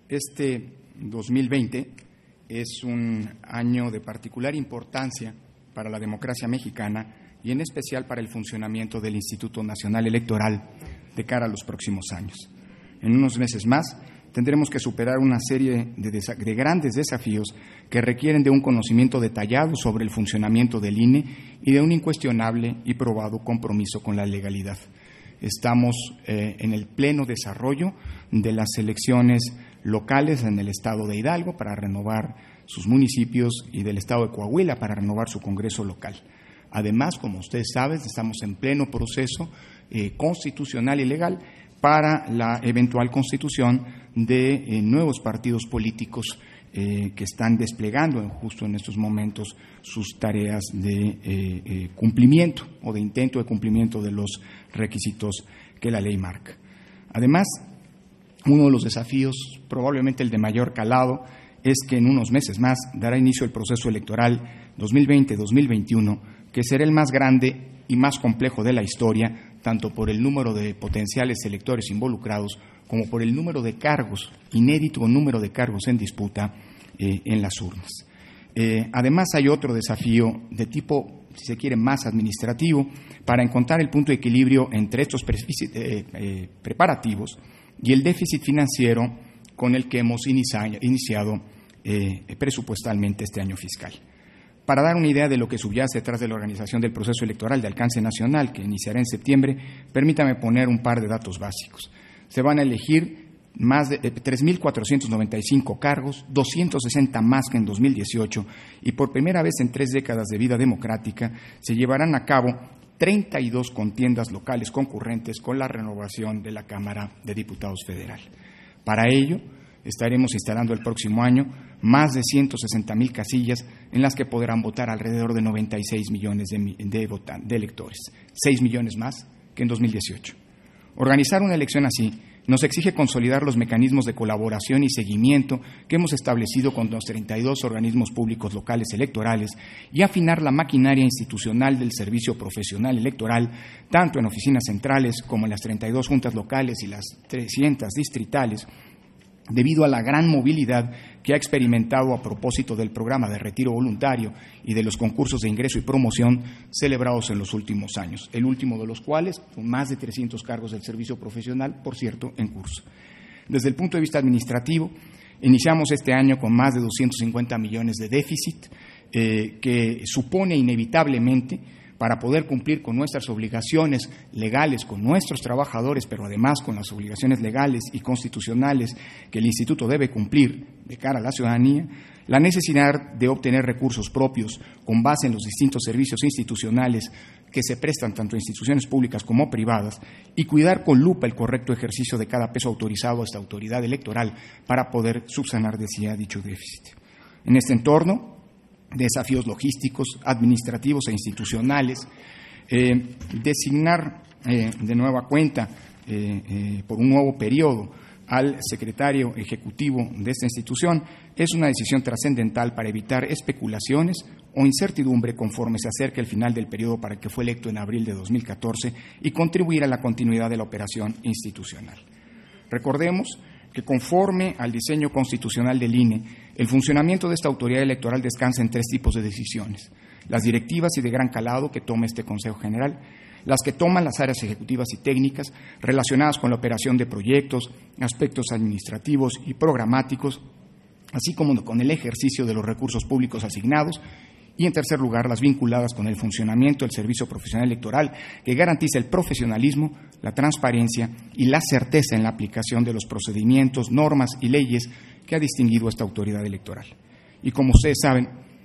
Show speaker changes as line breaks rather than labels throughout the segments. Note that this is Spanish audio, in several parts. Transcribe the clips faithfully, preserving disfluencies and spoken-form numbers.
Este dos mil veinte es un año de particular importancia para la democracia mexicana y en especial para el funcionamiento del Instituto Nacional Electoral de cara a los próximos años. En unos meses más tendremos que superar una serie de, desa- de grandes desafíos que requieren de un conocimiento detallado sobre el funcionamiento del I N E y de un incuestionable y probado compromiso con la legalidad. Estamos eh, en el pleno desarrollo de las elecciones locales en el estado de Hidalgo para renovar sus municipios y del estado de Coahuila para renovar su Congreso local. Además, como ustedes saben, estamos en pleno proceso eh, constitucional y legal para la eventual constitución de eh, nuevos partidos políticos eh, que están desplegando en, justo en estos momentos sus tareas de eh, eh, cumplimiento o de intento de cumplimiento de los requisitos que la ley marca. Además, uno de los desafíos, probablemente el de mayor calado, es que en unos meses más dará inicio el proceso electoral dos mil veinte dos mil veintiuno, que será el más grande y más complejo de la historia, tanto por el número de potenciales electores involucrados como por el número de cargos, inédito número de cargos en disputa eh, en las urnas. Eh, además, hay otro desafío de tipo, si se quiere, más administrativo, para encontrar el punto de equilibrio entre estos pre- eh, eh, preparativos y el déficit financiero con el que hemos inicia- iniciado eh, presupuestalmente este año fiscal. Para dar una idea de lo que subyace detrás de la organización del proceso electoral de alcance nacional, que iniciará en septiembre, permítame poner un par de datos básicos. Se van a elegir más de tres mil cuatrocientos noventa y cinco cargos, doscientos sesenta más que en dos mil dieciocho, y por primera vez en tres décadas de vida democrática se llevarán a cabo treinta y dos contiendas locales concurrentes con la renovación de la Cámara de Diputados Federal. Para ello, estaremos instalando el próximo año más de ciento sesenta mil casillas en las que podrán votar alrededor de noventa y seis millones de, de, votan, de electores, seis millones más que en dos mil dieciocho. Organizar una elección así nos exige consolidar los mecanismos de colaboración y seguimiento que hemos establecido con los treinta y dos organismos públicos locales electorales y afinar la maquinaria institucional del servicio profesional electoral, tanto en oficinas centrales como en las treinta y dos juntas locales y las trescientas distritales, debido a la gran movilidad que ha experimentado a propósito del programa de retiro voluntario y de los concursos de ingreso y promoción celebrados en los últimos años, el último de los cuales son más de trescientos cargos del servicio profesional, por cierto, en curso. Desde el punto de vista administrativo, iniciamos este año con más de doscientos cincuenta millones de déficit, eh, que supone inevitablemente, para poder cumplir con nuestras obligaciones legales, con nuestros trabajadores, pero además con las obligaciones legales y constitucionales que el Instituto debe cumplir de cara a la ciudadanía, la necesidad de obtener recursos propios con base en los distintos servicios institucionales que se prestan tanto a instituciones públicas como privadas y cuidar con lupa el correcto ejercicio de cada peso autorizado a esta autoridad electoral para poder subsanar, decía, dicho déficit. En este entorno, desafíos logísticos, administrativos e institucionales, eh, designar eh, de nueva cuenta eh, eh, por un nuevo periodo al secretario ejecutivo de esta institución es una decisión trascendental para evitar especulaciones o incertidumbre conforme se acerca el final del periodo para el que fue electo en abril de dos mil catorce y contribuir a la continuidad de la operación institucional. Recordemos que conforme al diseño constitucional del I N E, el funcionamiento de esta autoridad electoral descansa en tres tipos de decisiones: las directivas y de gran calado que toma este Consejo General, las que toman las áreas ejecutivas y técnicas relacionadas con la operación de proyectos, aspectos administrativos y programáticos, así como con el ejercicio de los recursos públicos asignados, y en tercer lugar, las vinculadas con el funcionamiento del servicio profesional electoral, que garantiza el profesionalismo, la transparencia y la certeza en la aplicación de los procedimientos, normas y leyes que ha distinguido a esta autoridad electoral. Y como ustedes saben,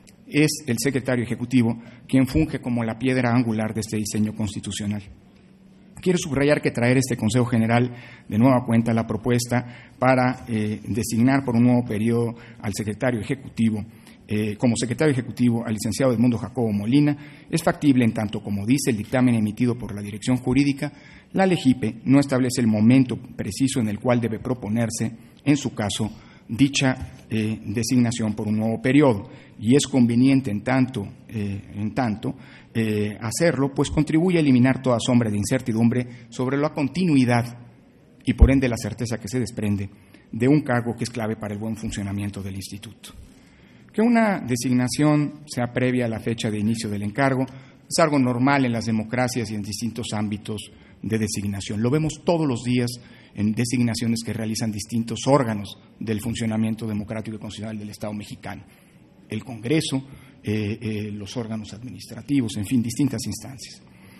es el secretario ejecutivo quien funge como la piedra angular de este diseño constitucional. Quiero subrayar que traer este Consejo General de nueva cuenta la propuesta para eh, designar por un nuevo periodo al secretario ejecutivo Eh, como secretario ejecutivo al licenciado Edmundo Jacobo Molina es factible en tanto como dice el dictamen emitido por la Dirección Jurídica, la LEGIPE no establece el momento preciso en el cual debe proponerse, en su caso, dicha eh, designación por un nuevo periodo, y es conveniente en tanto, eh, en tanto eh, hacerlo, pues contribuye a eliminar toda sombra de incertidumbre sobre la continuidad y por ende la certeza que se desprende de un cargo que es clave para el buen funcionamiento del instituto. Que una designación sea previa a la fecha de inicio del encargo es algo normal en las democracias y en distintos ámbitos de designación. Lo vemos todos los días en designaciones que realizan distintos órganos del funcionamiento democrático y constitucional del Estado mexicano. El Congreso, eh, eh, los órganos administrativos, en fin, distintas instancias.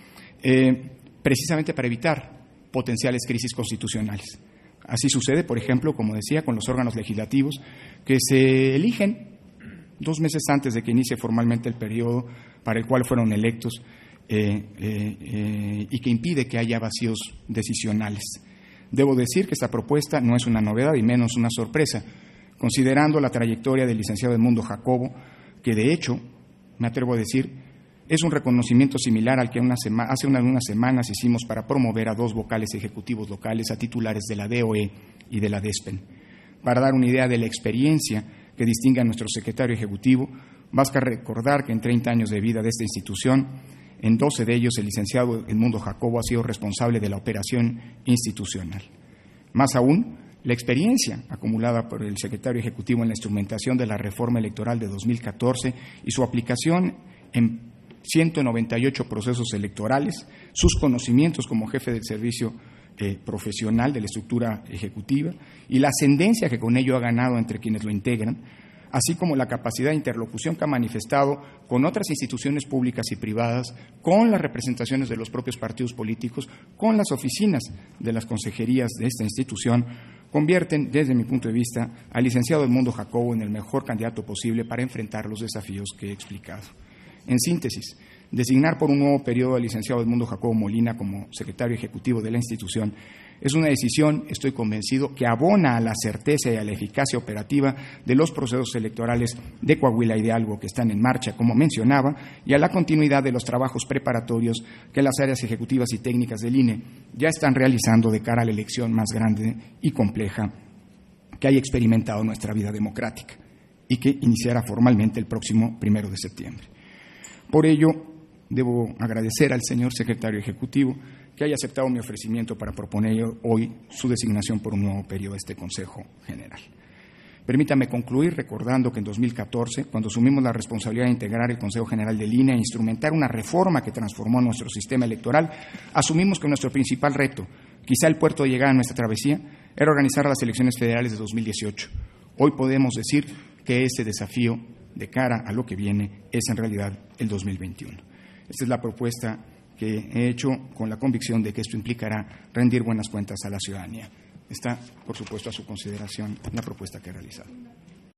Eh, precisamente para evitar potenciales crisis constitucionales. Así sucede, por ejemplo, como decía, con los órganos legislativos que se eligen dos meses antes de que inicie formalmente el periodo para el cual fueron electos eh, eh, eh, y que impide que haya vacíos decisionales. Debo decir que esta propuesta no es una novedad y menos una sorpresa, considerando la trayectoria del licenciado Edmundo Jacobo, que de hecho, me atrevo a decir, es un reconocimiento similar al que una sema, hace unas, unas semanas hicimos para promover a dos vocales ejecutivos locales a titulares de la D O E y de la DESPEN. Para dar una idea de la experiencia que distingue a nuestro secretario ejecutivo, basta recordar que en treinta años de vida de esta institución, en doce de ellos el licenciado Edmundo Jacobo ha sido responsable de la operación institucional. Más aún, la experiencia acumulada por el secretario ejecutivo en la instrumentación de la reforma electoral de dos mil catorce y su aplicación en ciento noventa y ocho procesos electorales, sus conocimientos como jefe del servicio eh, profesional de la estructura ejecutiva y la ascendencia que con ello ha ganado entre quienes lo integran, así como la capacidad de interlocución que ha manifestado con otras instituciones públicas y privadas, con las representaciones de los propios partidos políticos, con las oficinas de las consejerías de esta institución, convierten, desde mi punto de vista, al licenciado Edmundo Jacobo en el mejor candidato posible para enfrentar los desafíos que he explicado. En síntesis, designar por un nuevo periodo al licenciado Edmundo Jacobo Molina como secretario ejecutivo de la institución es una decisión, estoy convencido, que abona a la certeza y a la eficacia operativa de los procesos electorales de Coahuila y de Hidalgo que están en marcha, como mencionaba, y a la continuidad de los trabajos preparatorios que las áreas ejecutivas y técnicas del I N E ya están realizando de cara a la elección más grande y compleja que haya experimentado nuestra vida democrática y que iniciará formalmente el próximo primero de septiembre. Por ello, debo agradecer al señor secretario ejecutivo que haya aceptado mi ofrecimiento para proponer hoy su designación por un nuevo periodo de este Consejo General. Permítame concluir recordando que en dos mil catorce, cuando asumimos la responsabilidad de integrar el Consejo General del I N E e instrumentar una reforma que transformó nuestro sistema electoral, asumimos que nuestro principal reto, quizá el puerto de llegada a nuestra travesía, era organizar las elecciones federales de dos mil dieciocho. Hoy podemos decir que ese desafío de cara a lo que viene es en realidad el dos mil veintiuno. Esta es la propuesta que he hecho con la convicción de que esto implicará rendir buenas cuentas a la ciudadanía. Está, por supuesto, a su consideración la propuesta que he realizado.